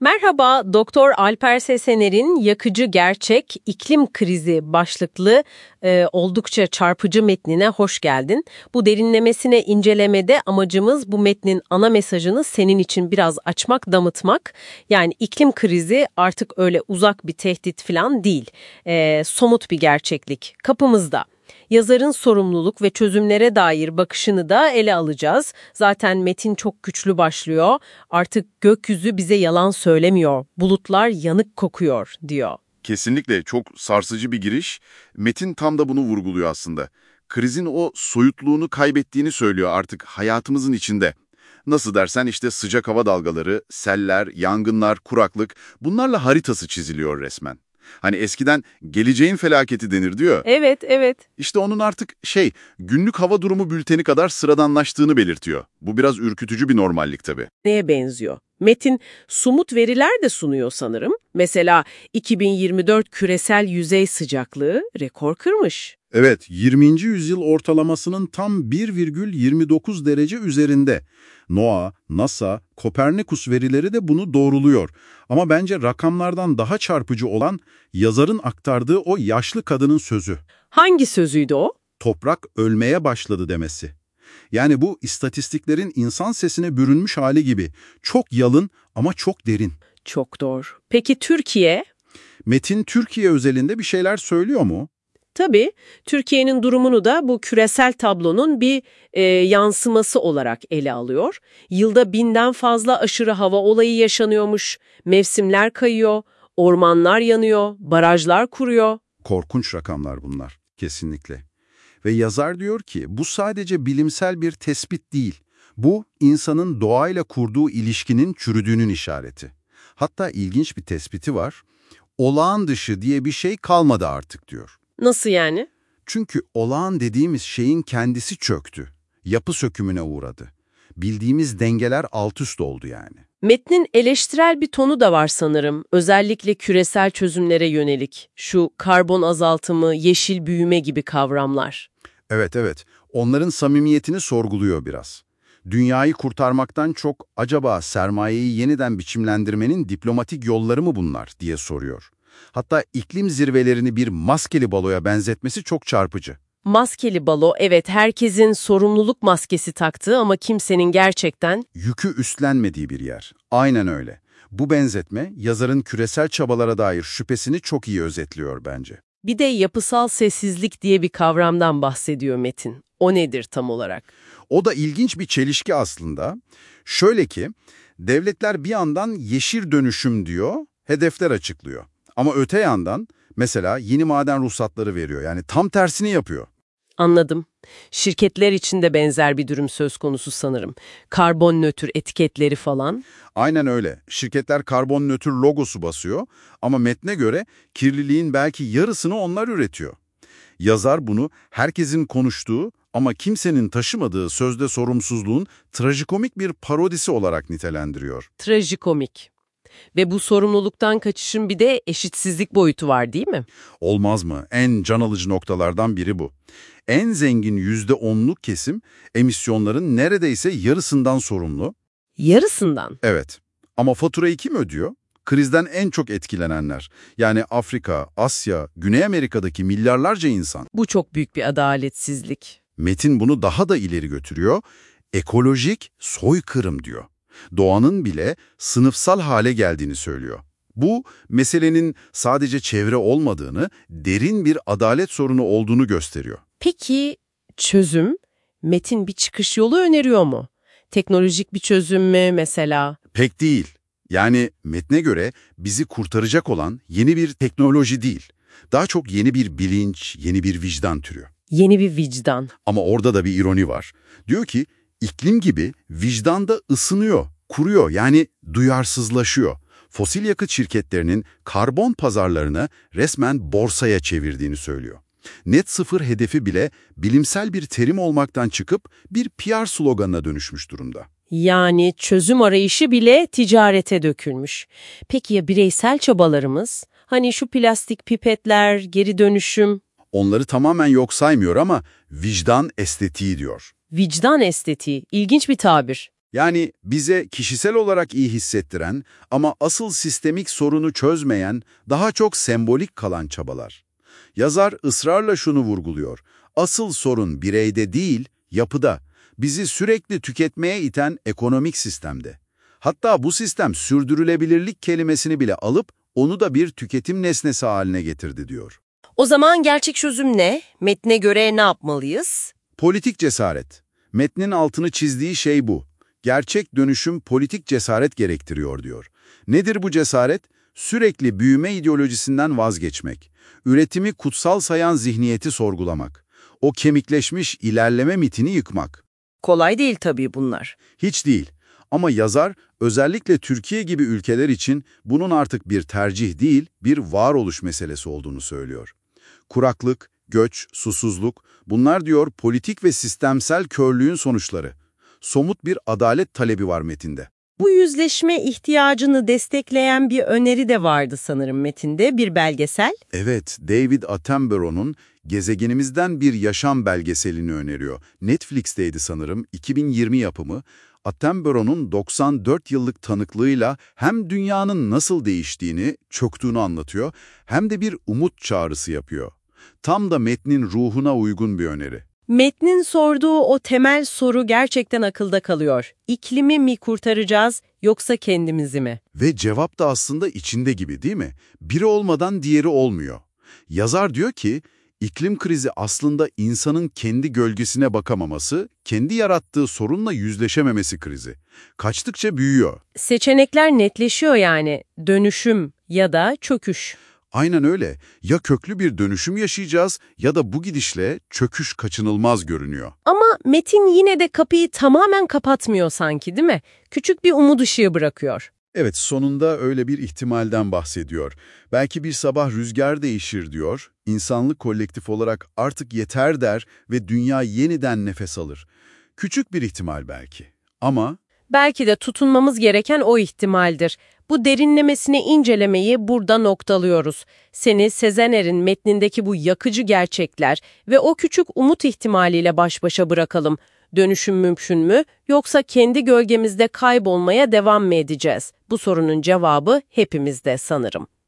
Merhaba, Doktor Alper Sesener'in Yakıcı Gerçek İklim Krizi başlıklı oldukça çarpıcı metnine hoş geldin. Bu derinlemesine incelemede amacımız bu metnin ana mesajını senin için biraz açmak, damıtmak. Yani iklim krizi artık öyle uzak bir tehdit falan değil, somut bir gerçeklik kapımızda. Yazarın sorumluluk ve çözümlere dair bakışını da ele alacağız. Zaten metin çok güçlü başlıyor. Artık gökyüzü bize yalan söylemiyor. Bulutlar yanık kokuyor diyor. Kesinlikle çok sarsıcı bir giriş. Metin tam da bunu vurguluyor aslında. Krizin o soyutluğunu kaybettiğini söylüyor artık hayatımızın içinde. Nasıl dersen işte sıcak hava dalgaları, seller, yangınlar, kuraklık bunlarla haritası çiziliyor resmen. Hani eskiden geleceğin felaketi denir diyor. Evet, evet. İşte onun artık günlük hava durumu bülteni kadar sıradanlaştığını belirtiyor. Bu biraz ürkütücü bir normallik tabii. Neye benziyor? Metin somut veriler de sunuyor sanırım. Mesela 2024 küresel yüzey sıcaklığı rekor kırmış. Evet, 20. yüzyıl ortalamasının tam 1,29 derece üzerinde. NOAA, NASA, Kopernikus verileri de bunu doğruluyor. Ama bence rakamlardan daha çarpıcı olan yazarın aktardığı o yaşlı kadının sözü. Hangi sözüydü o? Toprak ölmeye başladı demesi. Yani bu istatistiklerin insan sesine bürünmüş hali gibi. Çok yalın ama çok derin. Çok doğru. Peki Türkiye? Metin Türkiye özelinde bir şeyler söylüyor mu? Tabii, Türkiye'nin durumunu da bu küresel tablonun bir yansıması olarak ele alıyor. Yılda 1000'den fazla aşırı hava olayı yaşanıyormuş, mevsimler kayıyor, ormanlar yanıyor, barajlar kuruyor. Korkunç rakamlar bunlar, kesinlikle. Ve yazar diyor ki bu sadece bilimsel bir tespit değil. Bu insanın doğayla kurduğu ilişkinin çürüdüğünün işareti. Hatta ilginç bir tespiti var. Olağan dışı diye bir şey kalmadı artık diyor. Nasıl yani? Çünkü olağan dediğimiz şeyin kendisi çöktü. Yapı sökümüne uğradı. Bildiğimiz dengeler alt üst oldu yani. Metnin eleştirel bir tonu da var sanırım. Özellikle küresel çözümlere yönelik. Şu karbon azaltımı, yeşil büyüme gibi kavramlar. Evet. Onların samimiyetini sorguluyor biraz. Dünyayı kurtarmaktan çok acaba sermayeyi yeniden biçimlendirmenin diplomatik yolları mı bunlar diye soruyor. Hatta iklim zirvelerini bir maskeli baloya benzetmesi çok çarpıcı. Maskeli balo, evet herkesin sorumluluk maskesi taktığı ama kimsenin gerçekten... Yükü üstlenmediği bir yer. Aynen öyle. Bu benzetme yazarın küresel çabalara dair şüphesini çok iyi özetliyor bence. Bir de yapısal sessizlik diye bir kavramdan bahsediyor Metin. O nedir tam olarak? O da ilginç bir çelişki aslında. Şöyle ki, devletler bir yandan yeşil dönüşüm diyor, hedefler açıklıyor. Ama öte yandan mesela yeni maden ruhsatları veriyor. Yani tam tersini yapıyor. Anladım. Şirketler için de benzer bir durum söz konusu sanırım. Karbon nötr etiketleri falan. Aynen öyle. Şirketler karbon nötr logosu basıyor ama metne göre kirliliğin belki yarısını onlar üretiyor. Yazar bunu herkesin konuştuğu ama kimsenin taşımadığı sözde sorumsuzluğun trajikomik bir parodisi olarak nitelendiriyor. Trajikomik. Ve bu sorumluluktan kaçışın bir de eşitsizlik boyutu var değil mi? Olmaz mı? En can alıcı noktalardan biri bu. En zengin %10'luk kesim emisyonların neredeyse yarısından sorumlu. Yarısından. Evet. Ama faturayı kim ödüyor? Krizden en çok etkilenenler. Yani Afrika, Asya, Güney Amerika'daki milyarlarca insan. Bu çok büyük bir adaletsizlik. Metin bunu daha da ileri götürüyor. Ekolojik soykırım diyor. Doğanın bile sınıfsal hale geldiğini söylüyor. Bu, meselenin sadece çevre olmadığını, derin bir adalet sorunu olduğunu gösteriyor. Peki çözüm? Metin bir çıkış yolu öneriyor mu? Teknolojik bir çözüm mü mesela? Pek değil. Yani metne göre bizi kurtaracak olan yeni bir teknoloji değil. Daha çok yeni bir bilinç, yeni bir vicdan türü. Yeni bir vicdan. Ama orada da bir ironi var. Diyor ki iklim gibi vicdan da ısınıyor, kuruyor yani duyarsızlaşıyor. Fosil yakıt şirketlerinin karbon pazarlarını resmen borsaya çevirdiğini söylüyor. Net sıfır hedefi bile bilimsel bir terim olmaktan çıkıp bir PR sloganına dönüşmüş durumda. Yani çözüm arayışı bile ticarete dökülmüş. Peki ya bireysel çabalarımız? Hani şu plastik pipetler, geri dönüşüm? Onları tamamen yok saymıyor ama vicdan estetiği diyor. Vicdan estetiği, ilginç bir tabir. Yani bize kişisel olarak iyi hissettiren ama asıl sistemik sorunu çözmeyen, daha çok sembolik kalan çabalar. Yazar ısrarla şunu vurguluyor. Asıl sorun bireyde değil, yapıda. Bizi sürekli tüketmeye iten ekonomik sistemde. Hatta bu sistem sürdürülebilirlik kelimesini bile alıp onu da bir tüketim nesnesi haline getirdi diyor. O zaman gerçek çözüm ne? Metne göre ne yapmalıyız? Politik cesaret. Metnin altını çizdiği şey bu. Gerçek dönüşüm politik cesaret gerektiriyor diyor. Nedir bu cesaret? Sürekli büyüme ideolojisinden vazgeçmek. Üretimi kutsal sayan zihniyeti sorgulamak. O kemikleşmiş ilerleme mitini yıkmak. Kolay değil tabii bunlar. Hiç değil. Ama yazar özellikle Türkiye gibi ülkeler için bunun artık bir tercih değil, bir varoluş meselesi olduğunu söylüyor. Kuraklık, göç, susuzluk, bunlar diyor politik ve sistemsel körlüğün sonuçları. Somut bir adalet talebi var metinde. Bu yüzleşme ihtiyacını destekleyen bir öneri de vardı sanırım metinde, bir belgesel. Evet, David Attenborough'un Gezegenimizden Bir Yaşam belgeselini öneriyor. Netflix'teydi sanırım, 2020 yapımı. Attenborough'un 94 yıllık tanıklığıyla hem dünyanın nasıl değiştiğini, çöktüğünü anlatıyor, hem de bir umut çağrısı yapıyor. Tam da metnin ruhuna uygun bir öneri. Metnin sorduğu o temel soru gerçekten akılda kalıyor. İklimi mi kurtaracağız yoksa kendimizi mi? Ve cevap da aslında içinde gibi değil mi? Biri olmadan diğeri olmuyor. Yazar diyor ki, iklim krizi aslında insanın kendi gölgesine bakamaması, kendi yarattığı sorunla yüzleşememesi krizi. Kaçtıkça büyüyor. Seçenekler netleşiyor yani. Dönüşüm ya da çöküş. Aynen öyle. Ya köklü bir dönüşüm yaşayacağız ya da bu gidişle çöküş kaçınılmaz görünüyor. Ama metin yine de kapıyı tamamen kapatmıyor sanki, değil mi? Küçük bir umut ışığı bırakıyor. Evet, sonunda öyle bir ihtimalden bahsediyor. Belki bir sabah rüzgar değişir diyor, insanlık kolektif olarak artık yeter der ve dünya yeniden nefes alır. Küçük bir ihtimal belki. Ama Belki de tutunmamız gereken o ihtimaldir. Bu derinlemesine incelemeyi burada noktalıyoruz. Seni Sezener'in metnindeki bu yakıcı gerçekler ve o küçük umut ihtimaliyle baş başa bırakalım. Dönüşüm mümkün mü, yoksa kendi gölgemizde kaybolmaya devam mı edeceğiz? Bu sorunun cevabı hepimizde sanırım.